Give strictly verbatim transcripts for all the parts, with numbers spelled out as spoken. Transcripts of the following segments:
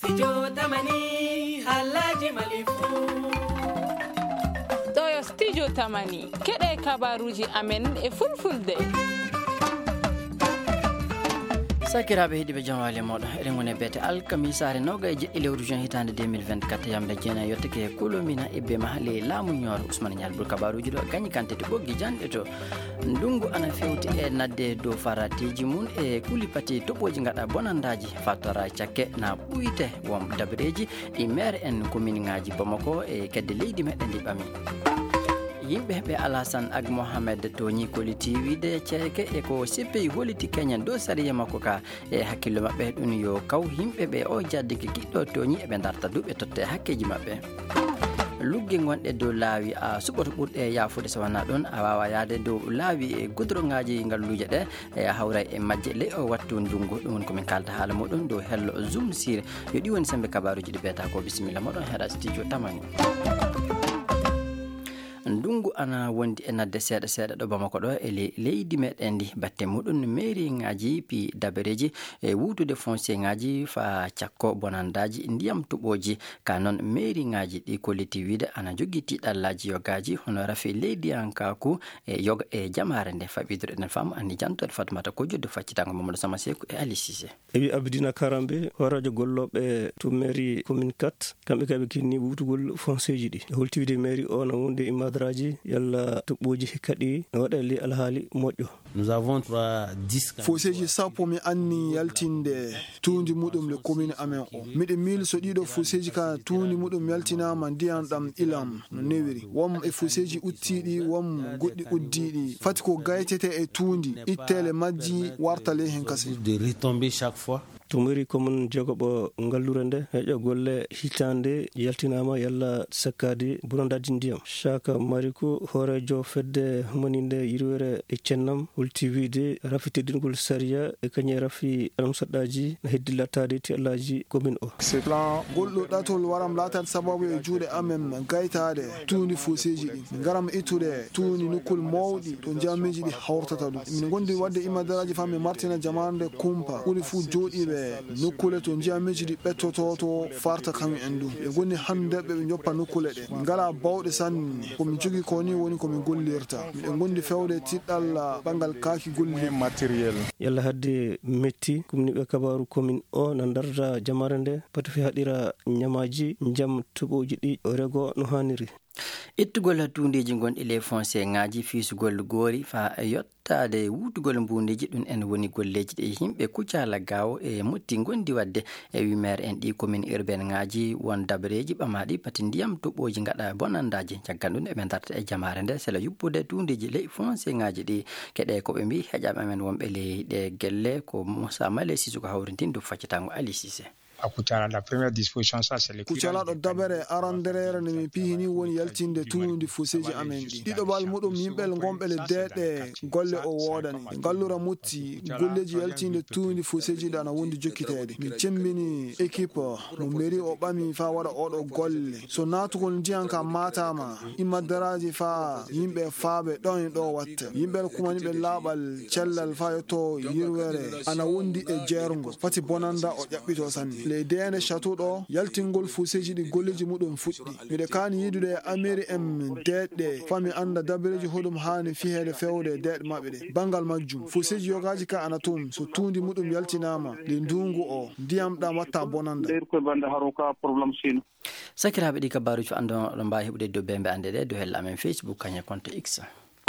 Studio Tamani Alhaji Malifu. Ɗo Studio Tamani keɗe kabaruji amen e fulfulde. sakiraɓe heeɗiɓe jamwale moɗon eɗen woni beete alkamisare nawga e jeɗɗi lewru juin hitande deux mille vingt-quatre yamde jeenayi yettake e kulomina ebbe mahale laamu ñooro ousmane ñalbour kabaruji ɗo gañi kantete ɓoggi janɗe to ndungu ana fewti e nadde dow faratiji mum e kuli pati toɓoji gaɗa bonandaji fattora cakke na ɓuyte wom dabareji ɗi maire en commune ngaji bamako e kedde leydi meɗen ndi ɓami yimɓe ɓe Alassane Ag Mohamed toñi koliti wiide ceeke e ko sippi holiti keñen dow sariya makko ka e hakkille maɓɓe ɗum yo kaw yimɓe ɓe o jaddiki kiɗɗo toñi eɓe darta duɓe totte hakkeji maɓɓe lugge gonɗe dow laawi a suɓoto ɓurɗe yafude so wona ɗon a wawa yaade dow laawi e goudron ngaji ngalluje ɗe e hawra e majje ley o wattu ndungu ɗum woni komin kalta haala muɗum dow hello zoom sire yo ɗi woni sembe kabaruji ɗi beeta ko bisimilla moɗon heeɗa studio tamani ndungu ana wondi e nadde seeɗa seeɗa ɗo bamako ɗo e leydi meɗen ndi batte muɗum mairie ngaji pi dabareji e wutude foncier ngaji fa cakko bonandaji ndiyam tuɓoji ka noon mairie ngaji ɗi kolliti wiide ana jogui tiɗallaji yogaji hono rafi leydi yankaku e yoga e jamare nde faɓidore ɗen fam andi jantode fatumata ko jodde faccitango mamadou sama sekou e ali sisé ewi abdina karambe horajo golloɓe to mairie commune quatre kamɓe kaɓe kinni wutugol foncier ji ɗi e holtiwide mairie o na wonde imma raji yalla toɓɓoji kadi no waɗa li alhaali moƴƴo. Nous avons trois dix foseji sappo mi anni yaltinde tuundi muɗum le commune amen o miɗe mil so ɗiɗo foseji ka tuundi muɗum yaltinama ndiyam ɗam ilam no newiri wom e foseji uttiɗi wom goɗɗi uddiɗi fati ko gaytete e tuundi ittele majji wartale hen kasi de retomber chaque fois. to mairie commune jogoɓo ngallure nde heƴo golle hitande yaltinama yalla sakkade bonandaji ndiyam chaka marikou hoorejo fedde humaninde yirwere e cennam holti wiide rafiteddingol saria e kañe rafi alam saɗɗaji no heddi lattade tiallaji commune o ce plan golɗo ɗatol waram latade sababu e juuɗe amen gaytade tuundi foseji ɗi garam ittude tuundi nokkul mawɗi to jamiji ɗi hawrtata ɗum min gondi wadde imadaraji fa mi martina jamanade kumpa ɓuri fuu jooɗiɓe nokkule to jiyamiji ɗi ɓettoto to farta kañum en ɗum ɓe gonni hande ɓe ɓe joppa nokkule ɗe ngala bawɗe sanne komin jogui koni woni komin gollirta miɗen gondi fewde tiɗɗal ɓangal kaaki golli matériel yalla hadde metti kumniɓe kabaru commune o no darda jamare nde pati fi haɗira ñamaji jaam toɓoji ɗi rego no hanniri ittugol tuundiji gonɗi les foncier ngaji fiisugol goori fa yottade wutugol mbundiji ɗum en woni golleji ɗi yimɓe kuccala gawo e motti gondi wadde e wi maire en ɗi commune urbaine ngaji won dabareji ɓamaɗi pati ndiyam toɓoji gaɗa bonandaji caggal ɗum eɓe darta e jamare nde sela yuppude tuundiji les foncier ngaji ɗi keɗe koɓe mbi heƴaɓe men wonɓe leyɗe gelle ko Moussa Malé Sissou ko hawrintin dow faccitango Ali Cissé a Kucala la première disposition ça c'est le Kucala ɗo dabere aranderere ne mi pihini woni yaltinde tuundi foseji amen ɗi ɗiɗoɓal muɗum yimɓel gonɓele deeɗe golle o wodani gallura mutti golleji yaltinde tuundi foseji ɗi ana wondi jokkitede min cembini équipe mo mairie o ɓami fa waɗa oɗo golle so natugol ndiyan ka matama imaddaraji fa yimɓe faaɓe ɗon ɗo watta yimɓel kumaniɓe laaɓal cellal fa yetto yirwere ana wondi e jeergo fati bonanda o ƴaɓɓito sanni les D N château ɗo yaltingol foseji ɗi golleji muɗum fuɗɗi miɗe kani yidude amiri em deeɗɗe fami anda dabareji hoɗum hani fihede fewde deeɗe maɓɓe ɗe bangal majjum foseji yogaji ka ana tum so tuundi muɗum yaltinama le ndungu o ndiyam ɗam watta bonanda sakiraɓe ɗi kabaruji ando ɗo mbawi heɓude dow bembe ande ɗe dow hella amen Facebook kañe compte X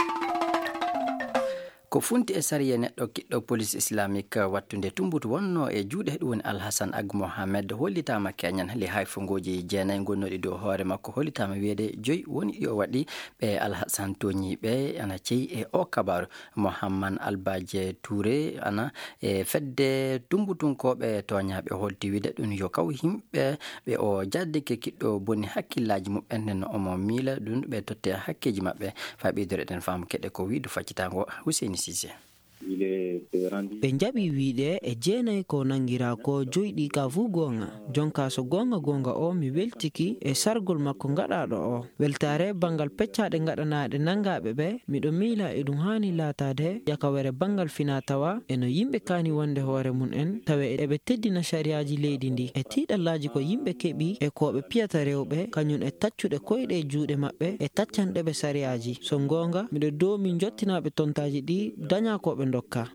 ko funti e sariya neɗɗo kiɗɗo police islamique wattude tumbutu wonno e juuɗe ɗum woni Alhassane Ag Mohamed hollitama keñan le hayfongoji jeenayi gonnoɗi dow hoore makko hollitama wiide joyi woni ɗi o waɗi ɓe Alhassane toñiɓe ana ceyi e o kabaru Mouhammad Albaje Touré ana e fedde tumbutunkoɓe toñaɓe holti wiide ɗum yo kaw yimɓe ɓe o jaddike kiɗɗo bonni hakkillaji muɓɓen nden omo miila ɗum ɓe totte hakkeji maɓɓe fa ɓeydore ɗen fam keɗe ko wiidu faccitango Hussein Cissé ɓe jaɓi wiide e jeenayi ko nangira ko joyɗi ka fuu gonga. Jonka so gonga gonga o mi weltiki e sargol makko gaɗaɗo o. Weltare bangal peccaɗe gaɗanaɗe nangaɓe ɓe miɗo miila e ɗum hani latade yakawere bangal fina tawa eno yimɓe kani wonde hoore mum en tawa eɓe teddina shariaji leydi ndi e tiɗallaji ko yimɓe keeɓi e koɓe piyata rewɓe kañum e taccuɗe koyɗe e juuɗe maɓɓe e taccanɗeɓe sariyaji. So gonga miɗo dow min jottinaɓe tontaji ɗi daña koɓe dokka.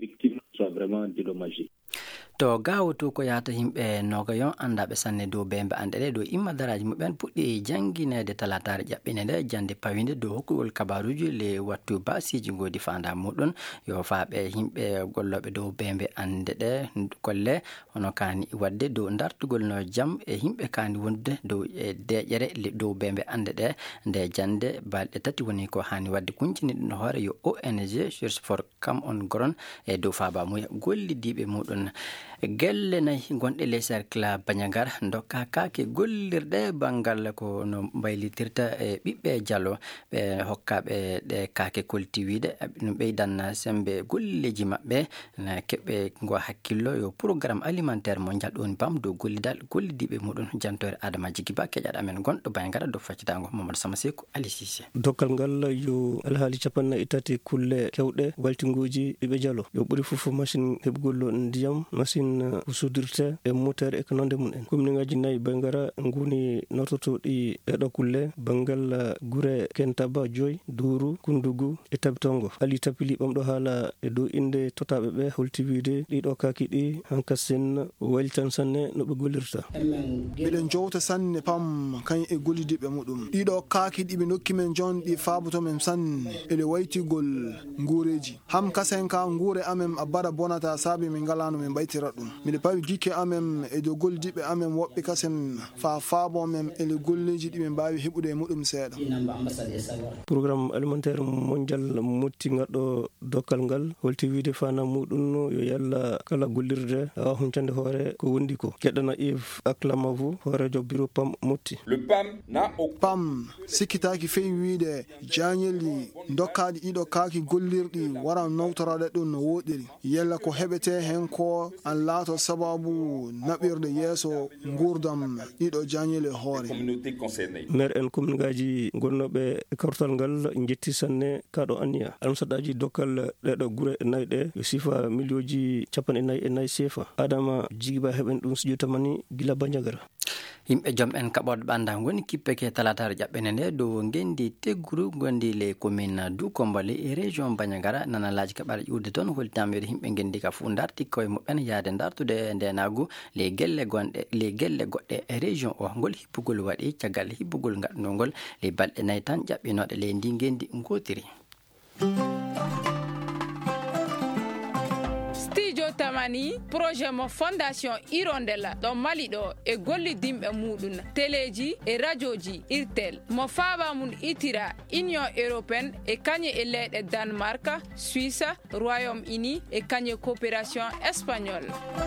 to gawtu ko yahata yimɓe nogayon andaɓe sanne dow bembe ande ɗe dow immadaraji muɓen puɗɗi janguinede talatare ƴaɓɓine nde jande pawide dow hokkugol kabaruji le wattu basiji godi fanda muɗum yo faaɓe yimɓe golloɓe dow bembe ande ɗe golle hono kani wadde dow dartugol no jaam e yimɓe kani wonde dow e deƴere dow bembe ande ɗe nde jande balɗe tati woni ko hani wadde kuncini ɗum hoore yo O N G Search for Come on Goron e dow faaba muya gollidiɓe muɗum gelle nayi gonɗe les cercle Banyagar dokka kake gollirɗe bangal ko no mbaylitirta e ɓiɓɓe diallo ɓe hokkaɓe ɗe kake koltiwiide no ɓeydan sembe golleji maɓɓe na keɓɓe go hakkillo yo programme alimentaire mondial ɗon bam dow gollidal gollidiɓe muɗum jantore Adama Djigiba keƴaɗa amen gonɗo Banyagar do faccitango Mamadou Sama Sekou Ali Cissé. dokkal ngal yo alhaali capanna e tati kulle kewɗe waltinguji ɓiɓɓe diallo yo ɓuri fof machine heɓgol ndiyam machine sudirte e moteur e ko nonde mum en commune ngaji nayyi Bandiagara nguni nortotoɗi ɗeɗo kulle bangal gure Kentaba joyi Douru Kundugu e Tabitongo Ali Tapili ɓamɗo haala e dow inde totaɓe ɓe holti wiide ɗiɗo kaki ɗi hanka sen waylitan sanne no ɓe gollirta. miɗen jowta sanne pam kañ e gollidiɓe muɗum ɗiɗo kaki ɗiɓe nokki men jon ɗi faaboto men sanne ele waytigol nguureji ham kasen ka nguure amen a bara bonata saabi min ngalano min baytira ɗum miɗe pawi gikke amen e dow gollidiɓe amen woɓɓe kasen fa faabo men ele golleji ɗi min mbawi heɓude e muɗum seeɗa. programme alimentaire mondial motti gaɗɗo dokkal ngal holti wiide fana muɗum yo yalla kala gollirde awa huncande hoore ko wondi ko gueɗana Yves Acclamavou hoorejo bureau pam motti pam sikkitaki fewi wiide jañelli dokkaji ɗiɗo kaaki gollirɗi wara nawtoraɗe ɗum no woɗiri yalla ko heɓete hen ko an laato sababu naɓirde yeeso gurdam ɗiɗo jañele hoore. maire en commune ngaji gonnoɓe e kartal ngal jetti sanne kaɗo aniya almusaɗaji dokkal ɗeɗo guure nayyi ɗe yo sifa millioji capanɗe nayyi e nayyi sefa Adama Djigiba heɓen ɗum studio tamani gila Bandiagara. yimɓe joom en kaɓoɗo ɓanda goni kippeke talatare jaɓɓene nde dow gendi tegguru gondi le commune du Kombali e région Bandiagara nanalaji kaɓara ƴurde toon holtinameɗe yimɓe gendi ka fuu darti koye muɓen yaade dartude ndenagu le gelle gonɗe le gelle goɗɗe e région o ngol hippugol waɗi caggal hippugol gaɗnogol le balɗe nayyi tan jaɓɓinoɗe le ndi gendi gotiri. tamani projet mo fondation Hirondella ɗo Mali ɗo e gollidimɓe muɗum téléji e radioji irtel mo faaba mum itira Union européenne e kañe e leyɗe Danemark Suisse Royaume-Uni e kañe coopération espagnole.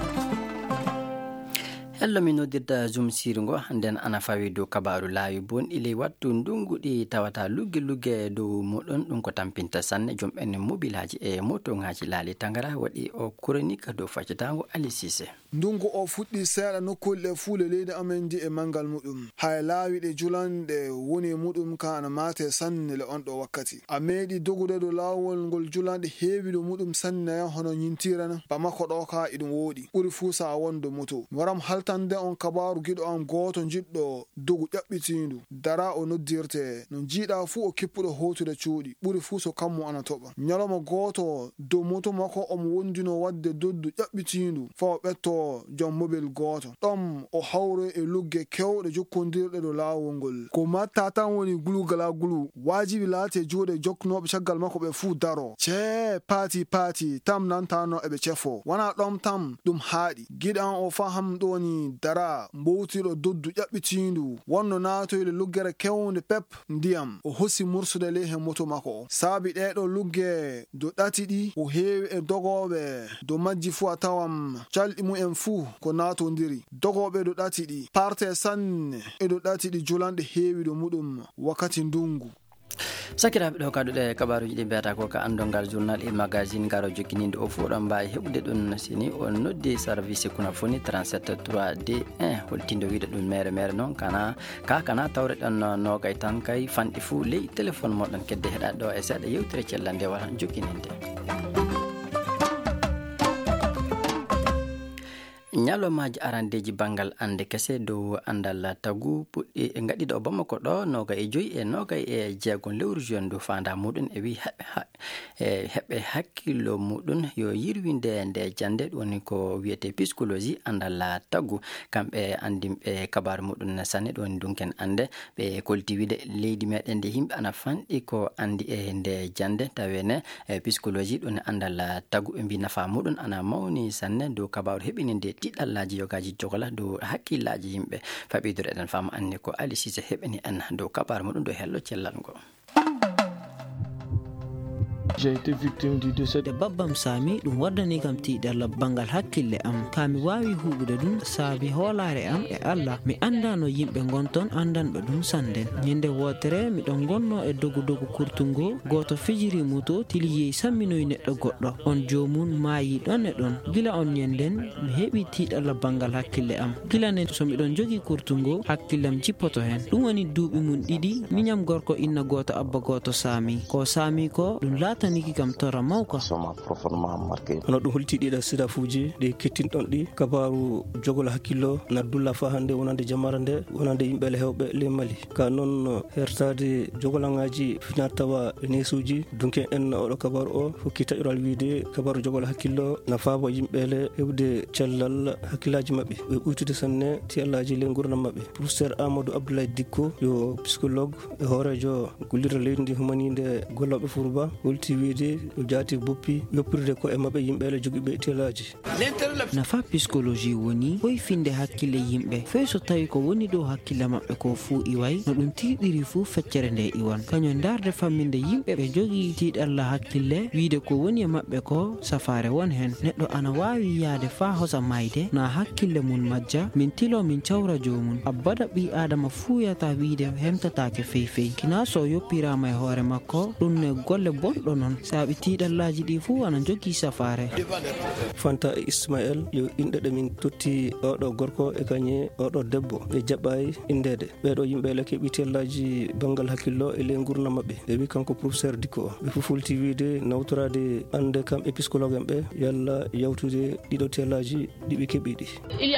hello mi noddirta zoom sirgo nden ana fawi dow kabaru laawi bonɗi ley wattu ndunguɗi tawata lugge lugge dow muɗum ɗum ko tampinta sanne jomɓen mobilaji e motoŋaji laali tangara waɗi o chronique dow faccitango Ali Cissé. ndungu o fuɗɗi seeɗa nokkulle fuule leydi amen di e mangal muɗum hay laawiɗe julanɗe woni muɗum ka ana mate sanne le on ɗo wakkati a meeɗi dogude dow laawol ngol julanɗe heewi ɗo muɗum sanne hono ñintirana ba makko ɗo ka iɗum woɗi ɓuri fuu sa wonde moto waram haltande on kabaru giɗo am goto jiɗɗo dogu ƴaɓɓitindu dara o noddirte no jiiɗa fuu o kippuɗo hotude cuuɗi ɓuri fuu so kammo ana toɓa ñaloma goto dow moto makko omo wondino wadde doddu ƴaɓɓitindu fa o ɓetto jom mobile goto ɗom o hawre e lugge kewɗe jokkodirɗe ɗo laawol ngol ko matta tan woni gulugala gulu wajibi laate juuɗe joknoɓe caggal makko ɓe fuu daro cee paati paati tam nantano eɓe cefo wona ɗom tam ɗum haaɗi giɗan o faham ɗoni dara mbowtiɗo doddu ƴaɓɓitindu wonno natoyle luggere kewnde pep ndiyam o hosi mursude ley hen moto makko o saabi ɗeɗo lugge do ɗati ɗi o heewi e dogoɓe do majji fuu a tawam calɗi mumen fuu ko natodiri dogoɓe do ɗati ɗi parte sanne e do ɗati ɗi julanɗe heewi ɗo muɗum wakkati ndungu. sakiraɓe ɗo kaɗuɗe kabaruji ɗi mbiyata ko ka andongal journal et magazine garo jokkininde o fuɗon mbawi heɓude ɗum sini on noddi service kuna foni trente-sept trois D un holtinde wiide ɗum mere mere noon kana ka kana tawre ɗon nogay tan kay fanɗi fou ley téléphone moɗon kedde heɗade ɗo e seeɗa yewtere cellande wala jokkininde ñalomaji arandeji bangal ande kese dow andal tagu puɗɗi e gaɗiɗo bamako ɗo noga e joyi e noga e jeegon lewru juin do fanda muɗum e wi heɓe hakkillo muɗum yo yirwinde nde jande woni ko wiyete psychologie andal tagu kamɓe andimɓe kabaru muɗum sanne ɗon dunken ande ɓe kolti wiide leydi meɗen nde yimɓe ana fanɗi ko andi e nde jande tawene psychologie ɗon andal tagu ɓe mbi nafa muɗum ana mawni sanne dow kabaru heɓininde tiɗallaji yogaji jogola dow hakkillaji yimɓe faɓidore eɗen fama anni ko Ali Cissé heɓani en dow kabaru muɗum dow hello cellal ngo. J'ai été victime du décès de babbam sami ɗum waddani kam tiiɗalla bangal hakkille am kami wawi huɓude ɗum saabi hoolare am e Allah mi anda no yimɓe gonton andanɓe ɗum sanden ñande wotere miɗon gonno e dogu dogu kurtungo goto fijiri muto tili yeyi samminoyi neɗɗo goɗɗo on jomum maayi ɗon e ɗon gila on ñanden mi heeɓi tiiɗalla bangal hakkille am gila nden so miɗon jogui kurtungo hakkillam jippoto hen ɗum woni duuɓi mum ɗiɗi miñam gorko inna goto abba goto sami ko sami ko ɗum laata niki kam tora mawka ono ɗum holti ɗiɗa sidafuji ɗi kettinɗon ɗi kabaru jogol hakkillo naddulla fa hande wonande jamara nde wonande yimɓele hewɓe le Mali ka noon hertade jogolangaji fina tawa nesuji dunke en oɗo kabaru o hokki taƴural wiide kabaru jogol hakkillo nafabo yimɓele hewde cellal hakkillaji mabɓe ɓe ɓuytude sanne tiyallaji le gurdam mabɓe professeur Amadou Abdoulaye Dikko yo psychologue e hoorejo gollirde leydi ndi humanide golloɓe Fourouba holti wiide o jaati boppi yoppirde ko e mabɓe yimɓele jogiiɓe telaji nafa psychologie woni hoyfinde hakkille yimɓe fey so tawi ko woni dow hakkille mabɓe ko fuu iway no ɗum tiiɗiri fuu feccere nde iwan kañum darde famminde yimɓe ɓe jogii tiiɗalla hakkille wiide ko woni e mabɓe ko safare won hen neɗɗo ana wawi yaade fa hosa mayde na hakkille mum majja min tilo min cawra jomum abbada ɓi adama fuu yata wiide hemtatake fey fey kina so yoppirama e hoore makko ɗum ne golle bonɗo noon saaɓi tiiɗallaji ɗi fuu ana jogii safare Fanta Ismaël yo inɗe ɗe min totti oɗo gorko e kañe oɗo debbo ɓe jaɓɓayi indede ɓeɗo yimɓele keeɓi tellaji bangal hakkillo e le gurna mabɓe ɓe wi kanko professeur Dikko o ɓe fufulti wiide nawtorade ande kamɓe psychologue en ɓe yalla yawtude ɗiɗo tellaji ɗiɓe keeɓiɗi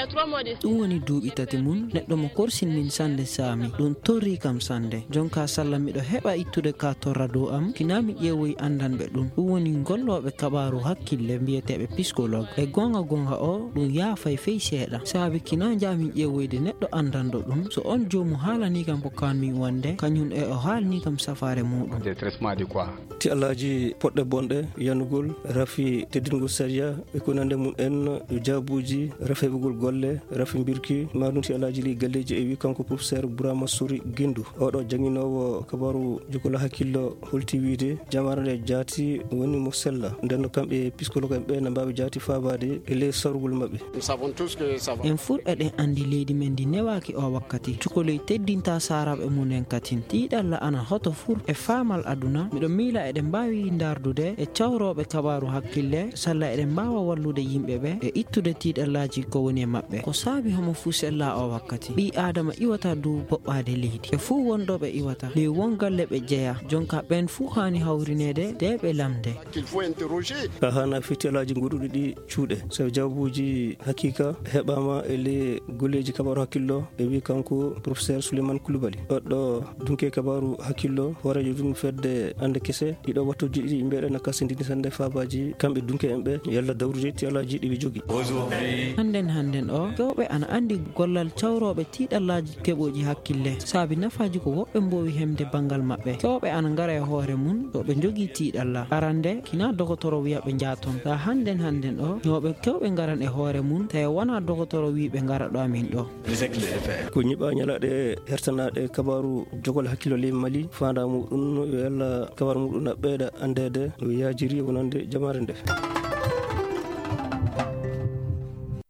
ɗum woni duuɓi tati mum neɗɗo mo korsin min sande saami ɗum torri kam sande jonka sallah miɗo heɓa ittude ka torra dow am kinami ƴeewoyi andanɓe ɗum ɗum woni golloɓe kabaru hakkille mbiyeteɓe psychologue e gonga gonga o ɗum yaafay fey seeɗa saabi kina jami ƴeewoyde neɗɗo andanɗo ɗum so on jomum haalani kam ko kanmi wonde kañum e o haalni kam safare muɗum ti allaji poɗɗe bonɗe yanugol rafi teddingol saria e ko nande mum en jaabuji rafeɓugol golle rafi birki maɗum ti allaji li galleji e wi kanko professeur Bourama Souri Guendou oɗo jangguinowo kabaru jogola hakkillo holti wiide jamara nde jaati woni mo sella nden kamɓe psychologue en ɓe ne mbawi jaati fabade e ley sarugol mabɓe en fur eɗen andi leydi men ndi newaki o wakkati cukoloy teddinta saraɓe munen katin tiiɗalla ana hoto fur e faamal aduna miɗo miila eɗen mbawi dardude e cawroɓe kabaru hakkille salla eɗen mbawa wallude yimɓeɓe e ittude tiiɗallaji ko woni e mabɓe ko saabi homo fuu sella o wakkati ɓi adama iwata dow boɓɓade leydi e fuu wonɗoɓe iwata ley wongalle ɓe jeeya jonka ɓen fuu hani hawrinede de ɓe lamde ka hana fitelaji goɗuɗi ɗi cuuɗe so jawbuji hakika heɓama e le golleji kabaru hakkillo ɓe wi kanko professeur Souleymane Coulibaly ɗoɗɗo dunke kabaru hakkillo hoorejo ɗum fedde ande kese ɗiɗo wattuji ɗiɗi yimɓeɗe na kasindini sande fabaji kamɓe dunke en ɓe yalla dawrude telaji ɗiɓe jogui handen handen o kewɓe ana andi gollal cawroɓe tiiɗallaji keɓoji hakkille saabi nafaji ko woɓɓe mbowi hemde bangal mabɓe kewɓe ana gara e hoore mum to ɓe jogui tiiɗalla arande kina dogotoro wiya ɓe jaton ga handen handen o yoɓe kewɓe garan e hoore mum tawi wona dogotoro wi ɓe gara ɗo amin ɗo ko ñiɓa ñalaɗe hertanaɗe kabaru jogol hakkillo ley Mali fanda muɗum yo yalla kabaru muɗum na ɓeyɗa andede no yajiri wonande jamare nde